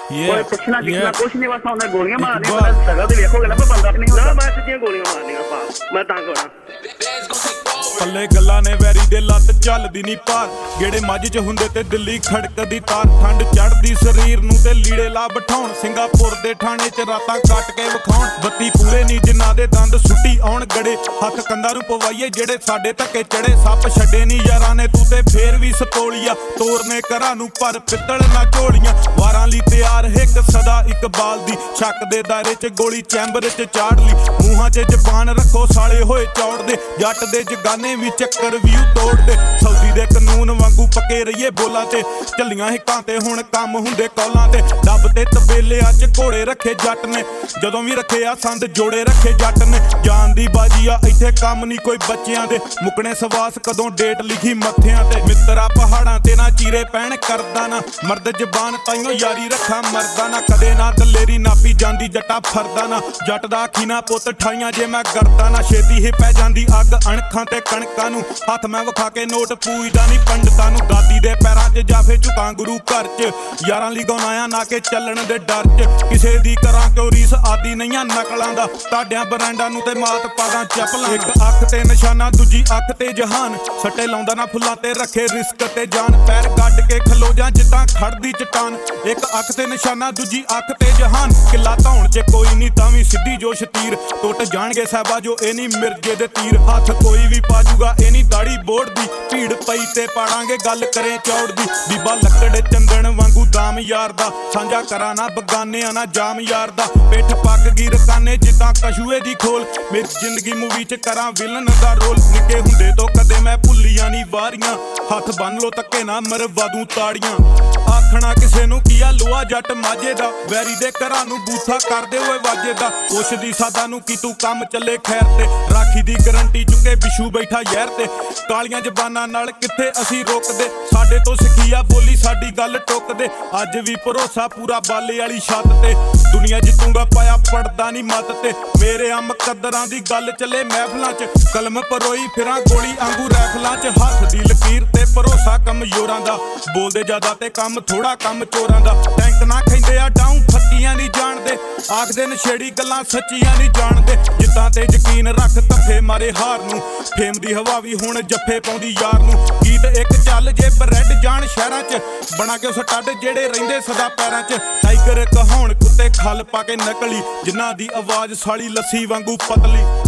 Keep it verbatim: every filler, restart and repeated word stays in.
ਪੁੱਛਣਾ ਕਿਸਨਾ ਕੁਛ ਨਹੀਂ, ਬਸ ਉਹਨੇ ਗੋਲੀਆਂ ਮਾਰਨੀਆਂ। ਸਗਾ ਤੇ ਵੇਖੋਗੇ ਨਾ ਬੰਦਾ ਨਹੀਂ ਹੁੰਦਾ, ਮੈਂ ਸਿੱਧੀਆਂ ਗੋਲੀਆਂ ਮਾਰਨੀਆਂ ਪਾ ਮੈਂ ਤਾਂ ਕਰਾਂ। ਪੱਲੇ ਗੱਲਾਂ ਨੇ ਵੈਰੀ ਦੇ ਲੱਤ ਚੱਲਦੀ ਨੀ ਪਾਰ, ਗੇੜੇ ਮੱਝ ਚ ਹੁੰਦੇ ਤੇ ਦਿੱਲੀ ਖੜਕਦੀ ਤਾਰ। ਠੰਡ ਚੜਦੀ ਸਰੀਰ ਨੂੰ ਤੇ ਲੀੜੇ ਲਾ ਬਿਠਾਉਣ, ਸਿੰਗਾਪੁਰ ਦੇ ਠਾਣੇ ਚ ਰਾਤਾਂ ਕੱਟ ਕੇ ਵਿਖਾਉਣ। ਬੱਤੀ ਪੂਰੇ ਨੀ ਜਿਨ੍ਹਾਂ ਦੇ ਦੰਦ ਸੁੱਟੀ ਆਉਣ ਗੜੇ, ਹੱਥ ਕੰਧਾਂ ਨੂੰ ਪਵਾਈਏ ਜਿਹੜੇ ਸਾਡੇ ਧੱਕੇ ਚੜੇ। ਸੱਪ ਛੱਡੇ ਨੀ ਯਾਰਾਂ ਨੇ ਤੂੰ ਤੇ ਫੇਰ ਵੀ ਸਤੋਲੀਆ, ਤੋਰਨੇ ਘਰਾਂ ਨੂੰ ਪਰ ਪਿੱਤਲ ਨਾ ਝੋਲੀਆਂ। ਵਾਰਾਂ ਲਈ ਤਿਆਰ ਇੱਕ ਸਦਾ ਇਕਬਾਲ ਦੀ, ਛੱਕ ਦੇ ਦਾਇਰੇ ਚ ਗੋਲੀ ਚੈਂਬਰ ਚ ਚਾੜ ਲਈ। ਮੂੰਹਾਂ ਚ ਜ਼ਬਾਨ ਰੱਖੋ ਸਾਲੇ ਹੋਏ ਚੌੜਦੇ, ਜੱਟ ਦੇ ਜਗਾਨੇ ਵੀ ਚੱਕਰ ਵਿਊ ਤੋੜਦੇ। ਸੌਦੀ ਦੇ ਕਾਨੂੰਨ ਵਾਂਗੂ ਪੱਕੇ ਰਹੀਏ ਬੋਲਾਂ ਤੇ, ਝੱਲੀਆਂ ਹਿੱਕਾਂ ਤੇ ਹੁਣ ਕੰਮ ਹੁੰਦੇ ਕੌਲਾਂ ਤੇ। ਡੱਬ ਤੇ ਤਬੇਲਿਆਂ ਚ ਘੋੜੇ ਰੱਖੇ ਜੱਟ ਨੇ, ਜਦੋਂ ਵੀ ਰੱਖੇ ਆ ਸੰਦ ਜੋੜੇ ਰੱਖੇ ਜੱਟ ਨੇ। ਜਾਨ ਦੀ ਬਾਜੀ ਆ ਇੱਥੇ ਕੰਮ ਨਹੀਂ ਕੋਈ ਬੱਚਿਆਂ ਦੇ, ਮੁੱਕਣੇ ਸਵਾਸ ਕਦੋਂ ਡੇਟ ਲਿਖੀ ਮੱਥਿਆਂ ਤੇ। ਮਿੱਤਰਾ ਪਹਾੜਾਂ ਤੇ ਨਾ ਚੀਰੇ ਪੈਣ ਕਰਦਾ ਨਾ, ਮਰਦ ਜ਼ਬਾਨ ਤਾਈਓ ਯਾਰੀ ਰੱਖਾਂ ਮਰਦਾ ਨਾ। ਕਦੇ ਨਾ ਦਲੇਰੀ ਨਾਪੀ ਜਾਂਦੀ ਜੱਟਾ ਫਰਦਾ ਨਾ, ਜੱਟ ਦਾ ਆਖੀ ਨਾ ਪੁੱਤ ਠਾਈਆਂ ਜੇ ਮੈਂ ਕਰਦਾ ਨਾ। ਛੇਤੀ ਹੀ ਪੈ ਜਾਂਦੀ ਅੱਗ ਅਣਖਾਂ ਤੇ ਕਣਕਾਂ ਨੂੰ, ਹੱਥ ਮੈਂ ਵਿਖਾ ਕੇ ਨੋਟ ਪੂਜਦਾ ਨਹੀਂ ਪੰਡਤਾਂ ਨੂੰ। ਦਾਦੀ ਦੇ ਪੈਰਾਂ 'ਚ ਜਾਫੇ ਝੁਕਾਂ ਗੁਰੂ ਘਰ 'ਚ, ਯਾਰਾਂ ਲਈ ਗਾਉਣਾ ਨਾ ਕਿ ਚੱਲਣ ਦੇ ਡਰ 'ਚ। ਕਿਸੇ ਦੀ ਕਰਾਂ ਕਿਉਂ ਰੀਸ ਆਦੀ ਨਹੀਂਆਂ ਨਕਲਾਂ ਦਾ, ਤੁਹਾਡਿਆਂ ਬਰਾਂਡਾਂ ਨੂੰ ਤੇ ਮਾਤ ਪਾਦਾਂ ਚੱਪਲਾਂ। ਇੱਕ ਅੱਖ ਤੇ ਨਿਸ਼ਾਨਾ ਦੂਜੀ ਅੱਖ ਤੇ ਜਹਾਨ, ਸੱਟੇ ਲਾਉਂਦਾ ਨਾ ਫੁੱਲਾਂ ਤੇ ਰੱਖੇ ਰਿਸਕ ਤੇ ਜਾਨ। ਪੈਰ ਕੱਢ ਕੇ ਖਲੋ ਜਾ ਜਿੱਦਾਂ ਖੜਦੀ ਚਟਾਨ, ਇੱਕ ਅੱਖ ਤੇ ਨਿਸ਼ਾਨਾ ਦੂਜੀ ਅੱਖ ਤੇ ਜਹਾਨ। ਕਿੱਲਾ ਧੌਣ 'ਚ ਕੋਈ ਨਹੀਂ ਤਾਂ ਵੀ ਸਿੱਧੀ ਜੋਸ਼ ਤੀਰ, ਟੁੱਟ ਜਾਣਗੇ ਸਾਹਿਬਾ ਜੋ ਇਹ ਨਹੀਂ ਮਿਰਜੇ ਦੇ ਤੀਰ। ਹੱਥ ਕੋਈ ਵੀ ਪਾਜੂਗਾ ਇਹ ਨਹੀਂ ਦਾੜੀ ਬੋੜ ਦੀ, ਭੀੜ ਪਈ ਤੇ ਪਾੜਾਂਗੇ ਗੱਲ ਕਰੇ ਚੌੜ ਦੀ। ਬੀਬਾ ਲੱਕੜ ਚੰਦਣ ਵਾਂਗੂ ਦਾਮ ਯਾਰ ਦਾ, ਸਾਂਝਾ ਕਰਾਂ ਨਾ ਬਗਾਨਿਆਂ ਨਾ ਜਾਮ ਯਾਰ ਦਾ। ਪਿੱਠ ਪੱਕ ਗਈ ਰਕਾਨੇ ਜਿੱਦਾਂ ਕਛੂਏ ਦੀ ਖੋਲ, ਮੇਰੀ ਜ਼ਿੰਦਗੀ ਮੂਵੀ 'ਚ ਕਰਾਂ ਵਿਲਨ ਦਾ ਰੋਲ। ਨਿੱਕੇ ਹੁੰਦੇ ਤੋਂ ਕਦੇ ਮੈਂ ਭੁੱਲੀਆਂ ਨਹੀਂ ਵਾਰੀਆਂ, ਹੱਥ ਬੰਨ ਲੋ ਧੱਕੇ ਨਾ ਮਰਵਾ ਦੂੰ ਤਾੜੀਆਂ। ਆਖਣਾ ਕਿਸੇ ਨੂੰ ਕੀ ਆ ਲੋਹਾ ਜੱਟ ਮਾਝੇ ਦਾ, ਵੈਰੀ ਦੇ ਘਰਾਂ ਨੂੰ ਬੂਥਾ ਕਰਦੇ ਹੋਏ ਵਾਜੇ ਦਾ। ਪੁੱਛਦੀ ਸਾਦਾ ਨੂੰ ਕੀ ਤੂੰ ਕੰਮ ਚੱਲੇ ਖੈਰ ਤੇ, ਰਾਖੀ ਦੀ ਗਰੰਟੀ ਚੁੱਕੇ ਬਿਸ਼ੂ ਬੈਠਾ ਯਹਿਰ ਤੇ। ਕਾਲੀਆਂ ਜ਼ਬਾਨਾਂ ਨਾਲ ਕਿੱਥੇ ਅਸੀਂ ਰੋਕਦੇ, ਸਾਡੇ ਤੋਂ ਸਿੱਖੀ ਆ ਬੋਲੀ ਸਾਡੀ ਗੱਲ ਟੁੱਕਦੇ। ਅੱਜ ਵੀ ਭਰੋਸਾ ਪੂਰਾ ਬਾਲੇ ਵਾਲੀ ਛੱਤ ਤੇ, ਦੁਨੀਆ ਜਿੱਤੂਗਾ ਪਾਇਆ ਪੜਦਾ ਨਹੀਂ ਮੱਤ ਤੇ। ਮੇਰੇ ਆ ਮੁਕੱਦਰਾਂ ਦੀ ਗੱਲ ਚੱਲੇ ਮਹਿਫਲਾਂ 'ਚ, ਕਲਮ ਪਰੋਈ ਫਿਰਾਂ ਗੋਲੀ ਆਂਗੂ ਰੈਫਲਾਂ 'ਚ। ਹੱਥ ਦੀ ਲਕੀਰ ਤੇ ਭਰੋਸਾ ਕਮਜ਼ੋਰਾਂ ਦਾ, ਬੋਲਦੇ ਜ਼ਿਆਦਾ ਤੇ ਕੰਮ ਥੋੜਾ ਕੰਮ ਚੋਰਾਂ ਦਾ। ਟੈਂਕ ਨਾ ਖੈਂਦੇ ਆ ਡਾਊਂ ਫੱਕੀਆਂ ਨਹੀਂ ਜਾਣਦੇ, ਆਖਦੇ ਨਸ਼ੇੜੀ ਗੱਲਾਂ ਸੱਚੀਆਂ ਨਹੀਂ ਜਾਣਦੇ। ਜਿੱਦਾਂ ਤੇ ਯਕੀਨ ਰੱਖ ਧੱਫੇ ਮਾਰੇ ਹਾਰ ਨੂੰ, ਫੇਮ ਦੀ ਹਵਾ ਵੀ ਹੁਣ ਜੱਫੇ ਪਾਉਂਦੀ ਯਾਰ ਨੂੰ। ਗੀਤ ਇੱਕ ਚੱਲ ਜੇ ਬਰੈਡ ਜਾਣ ਸ਼ਹਿਰਾਂ 'ਚ, ਬਣਾ ਕੇ ਸਟੱਡ ਜਿਹੜੇ ਰਹਿੰਦੇ ਸਦਾ ਪੈਰਾਂ 'ਚ। ਟਾਈਗਰ ਕਹਾਉਣ ਕੁੱਤੇ ਖੱਲ ਪਾ ਕੇ ਨਕਲੀ, ਜਿਨ੍ਹਾਂ ਦੀ ਆਵਾਜ਼ ਸਾਲੀ ਲੱਸੀ ਵਾਂਗੂ ਪਤਲੀ।